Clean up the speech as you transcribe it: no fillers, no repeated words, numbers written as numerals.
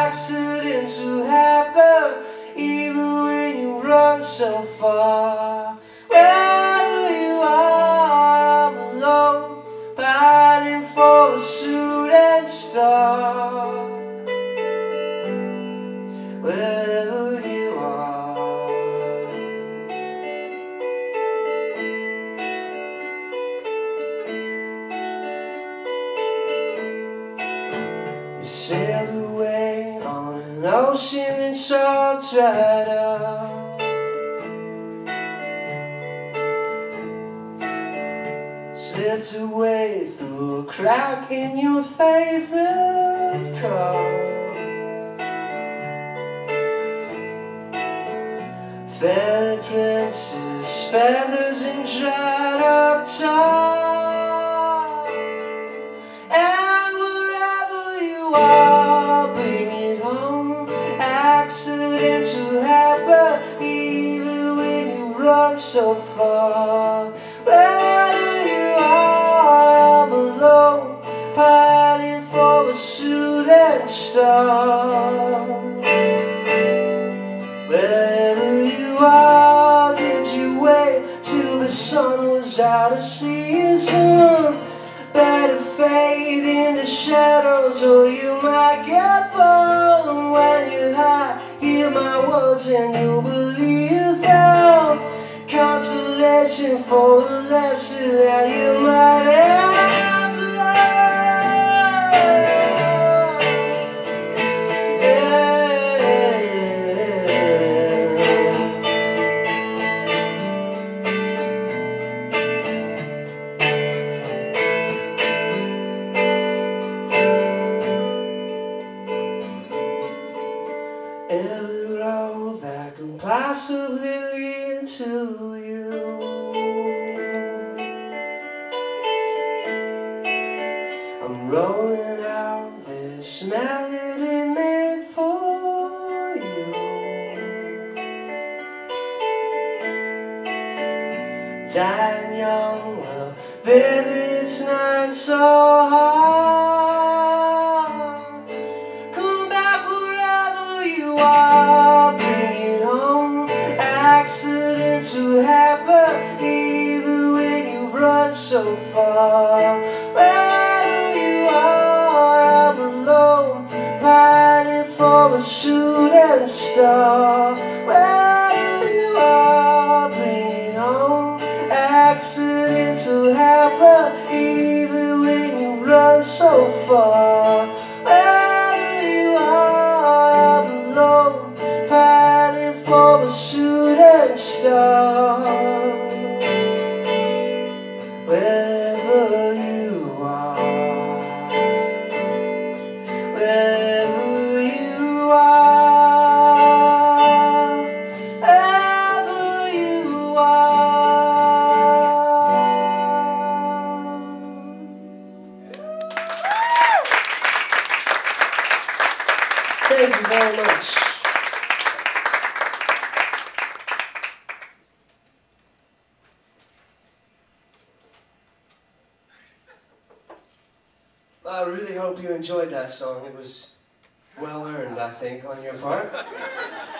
accidents will happen, even when you run so far. Whether you are alone, fighting for a shooting star. Wherever you are, you sailed away on an ocean and all dried up. Slipped away through a crack in your favorite car. Feathered princess, feathers and dried up tar. And wherever you are, bring it home. Accidents will happen, even when you run so far. Whether you are alone, fighting for a shooting star. Wherever you are, did you wait till the sun was out of season? Better fade into shadows or you might get burned. When you high, hear my words and you'll believe them. Consolation for the lesson that you might have learned. Every road that can possibly lead to you, I'm rolling out this melody made for you. Dying young, well, baby, it's not so hard. Bring it home. Accidents will happen, even when you run so far. Wherever you are, I'm alone, fighting for a shooting star. Wherever you are, bring it home. Accidents will happen, even when you run so far. Wherever you are, I'm alone, fighting for a shooting star. Wherever you are, wherever you are, wherever you are. Thank you very much. I really hope you enjoyed that song. It was well earned, I think, on your part.